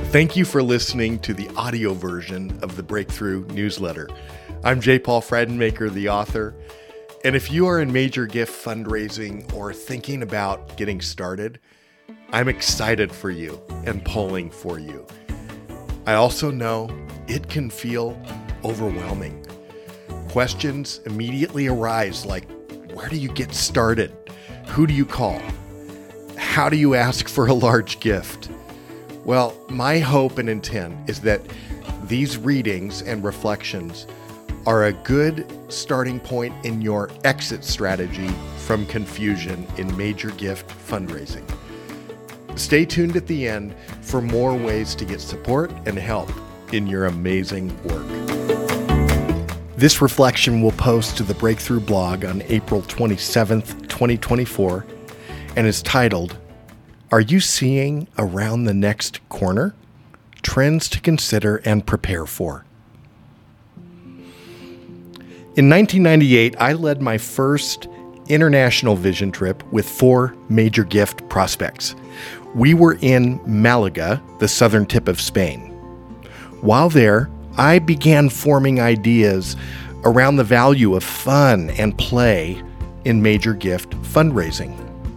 Thank you for listening to the audio version of the Breakthrough newsletter. I'm J. Paul Friedenmaker, the author. And if you are in major gift fundraising or thinking about getting started, I'm excited for you and pulling for you. I also know it can feel overwhelming. Questions immediately arise like, where do you get started? Who do you call? How do you ask for a large gift? Well, my hope and intent is that these readings and reflections are a good starting point in your exit strategy from confusion in major gift fundraising. Stay tuned at the end for more ways to get support and help in your amazing work. This reflection will post to the Breakthrough blog on April 27th, 2024, and is titled, Are You Seeing Around the Next Corner? Trends to Consider and Prepare For. In 1998, I led my first international vision trip with 4 major gift prospects. We were in Malaga, the southern tip of Spain. While there, I began forming ideas around the value of fun and play in major gift fundraising.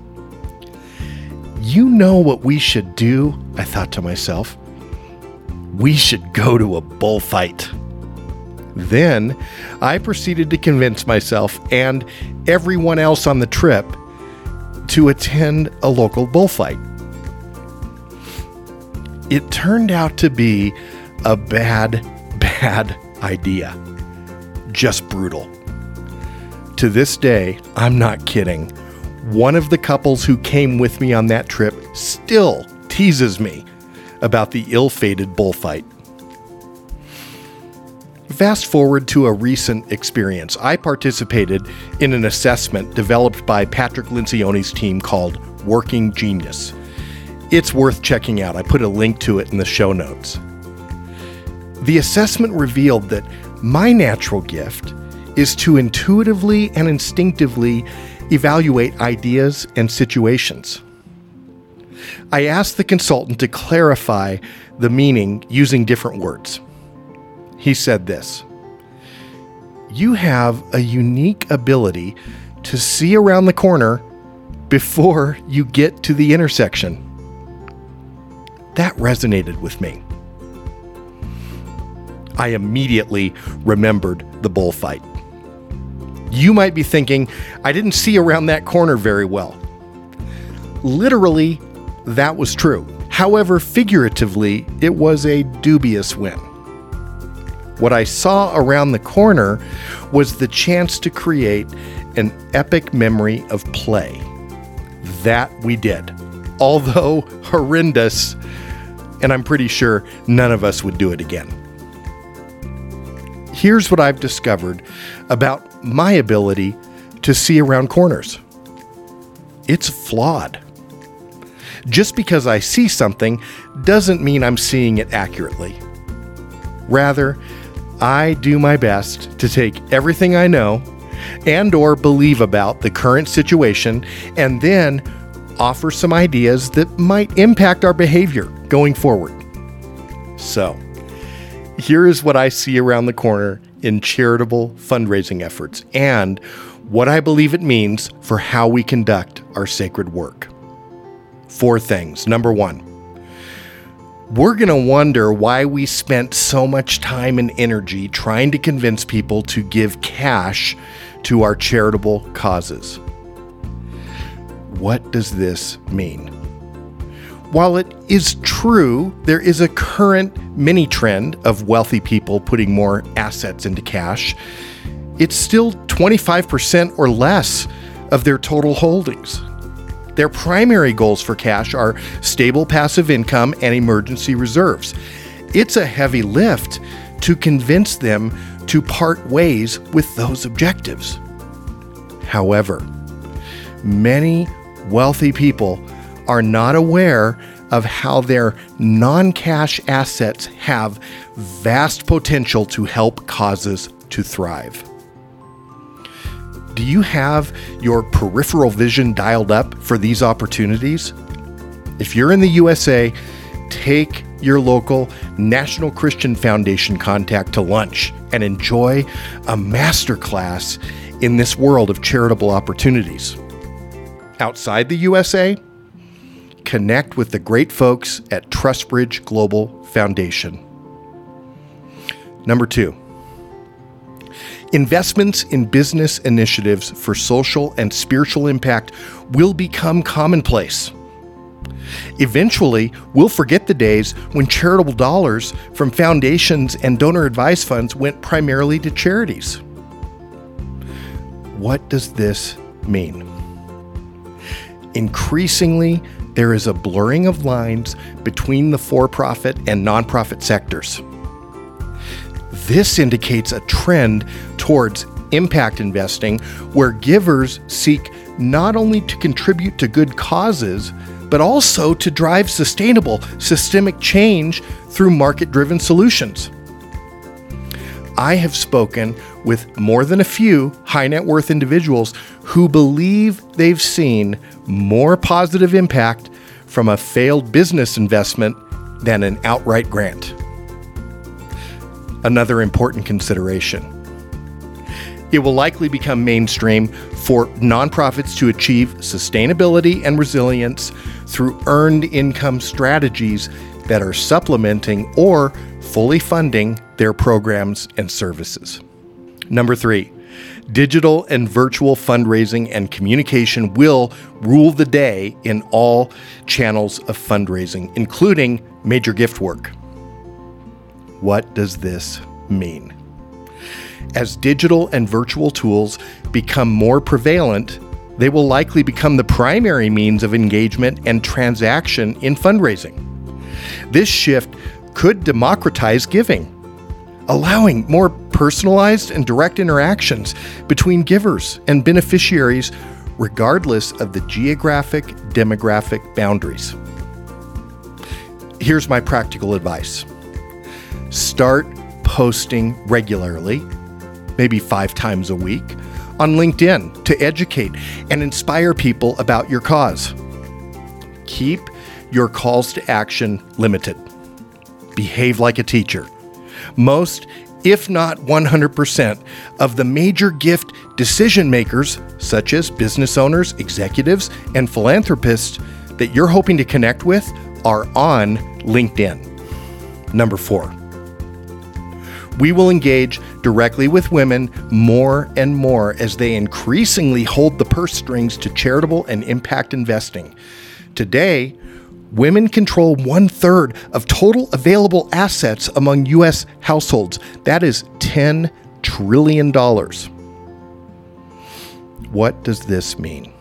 You know what we should do, I thought to myself. We should go to a bullfight. Then I proceeded to convince myself and everyone else on the trip to attend a local bullfight. It turned out to be a bad idea. Just brutal. To this day, I'm not kidding. One of the couples who came with me on that trip still teases me about the ill-fated bullfight. Fast forward to a recent experience. I participated in an assessment developed by Patrick Lencioni's team called Working Genius. It's worth checking out. I put a link to it in the show notes. The assessment revealed that my natural gift is to intuitively and instinctively evaluate ideas and situations. I asked the consultant to clarify the meaning using different words. He said this: You have a unique ability to see around the corner before you get to the intersection. That resonated with me. I immediately remembered the bullfight. You might be thinking, I didn't see around that corner very well. Literally, that was true. However, figuratively, it was a dubious win. What I saw around the corner was the chance to create an epic memory of play. That we did. Although horrendous, and I'm pretty sure none of us would do it again. Here's what I've discovered about my ability to see around corners. It's flawed. Just because I see something doesn't mean I'm seeing it accurately. Rather, I do my best to take everything I know and or believe about the current situation and then offer some ideas that might impact our behavior going forward. So, here is what I see around the corner in charitable fundraising efforts and what I believe it means for how we conduct our sacred work. 4 things. Number 1, we're going to wonder why we spent so much time and energy trying to convince people to give cash to our charitable causes. What does this mean? While it is true, there is a current mini trend of wealthy people putting more assets into cash, it's still 25% or less of their total holdings. Their primary goals for cash are stable passive income and emergency reserves. It's a heavy lift to convince them to part ways with those objectives. However, many wealthy people are not aware of how their non-cash assets have vast potential to help causes to thrive. Do you have your peripheral vision dialed up for these opportunities? If you're in the USA, take your local National Christian Foundation contact to lunch and enjoy a masterclass in this world of charitable opportunities. Outside the USA, connect with the great folks at TrustBridge Global Foundation. Number 2, investments in business initiatives for social and spiritual impact will become commonplace. Eventually, we'll forget the days when charitable dollars from foundations and donor advised funds went primarily to charities. What does this mean? Increasingly, there is a blurring of lines between the for-profit and nonprofit sectors. This indicates a trend towards impact investing, where givers seek not only to contribute to good causes, but also to drive sustainable systemic change through market-driven solutions. I have spoken with more than a few high net worth individuals who believe they've seen more positive impact from a failed business investment than an outright grant. Another important consideration: it will likely become mainstream for nonprofits to achieve sustainability and resilience through earned income strategies that are supplementing or fully funding their programs and services. Number 3, digital and virtual fundraising and communication will rule the day in all channels of fundraising, including major gift work. What does this mean? As digital and virtual tools become more prevalent, they will likely become the primary means of engagement and transaction in fundraising. This shift could democratize giving, allowing more personalized and direct interactions between givers and beneficiaries, regardless of the geographic, demographic boundaries. Here's my practical advice. Start posting regularly, maybe 5 times a week, on LinkedIn to educate and inspire people about your cause. Keep your calls to action limited. Behave like a teacher. Most, if not 100%, of the major gift decision makers, such as business owners, executives, and philanthropists that you're hoping to connect with, are on LinkedIn. Number 4, we will engage directly with women more and more as they increasingly hold the purse strings to charitable and impact investing. Today, women control 1/3 of total available assets among U.S. households. That is $10 trillion. What does this mean?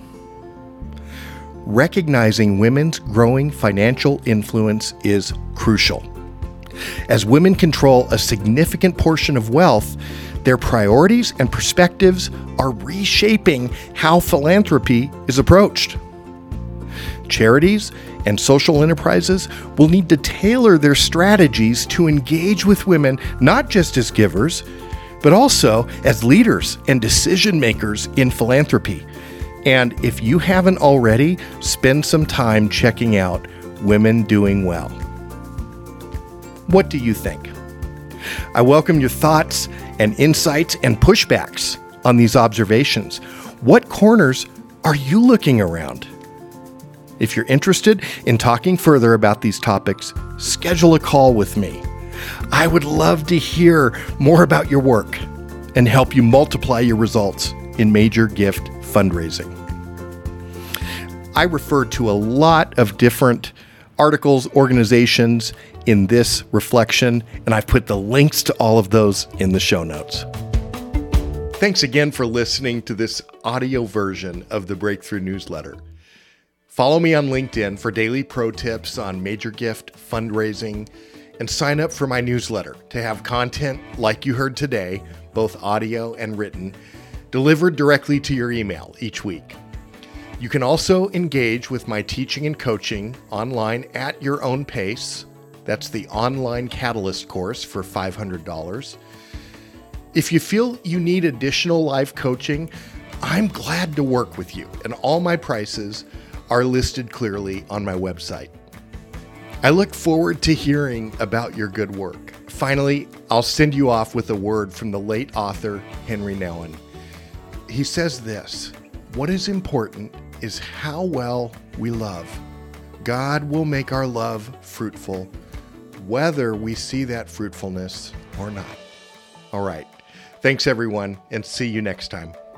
Recognizing women's growing financial influence is crucial. As women control a significant portion of wealth, their priorities and perspectives are reshaping how philanthropy is approached. Charities and social enterprises will need to tailor their strategies to engage with women not just as givers, but also as leaders and decision makers in philanthropy. And if you haven't already, spend some time checking out Women Doing Well. What do you think? I welcome your thoughts and insights and pushbacks on these observations. What corners are you looking around? If you're interested in talking further about these topics, schedule a call with me. I would love to hear more about your work and help you multiply your results in major gift fundraising. I refer to a lot of different articles, organizations in this reflection, and I've put the links to all of those in the show notes. Thanks again for listening to this audio version of the Breakthrough Newsletter. Follow me on LinkedIn for daily pro tips on major gift fundraising, and sign up for my newsletter to have content like you heard today, both audio and written, delivered directly to your email each week. You can also engage with my teaching and coaching online at your own pace. That's the online Catalyst course for $500. If you feel you need additional live coaching, I'm glad to work with you, and all my prices are listed clearly on my website. I look forward to hearing about your good work. Finally, I'll send you off with a word from the late author Henry Nouwen. He says this: "What is important is how well we love. God will make our love fruitful, whether we see that fruitfulness or not." All right. Thanks, everyone, and see you next time.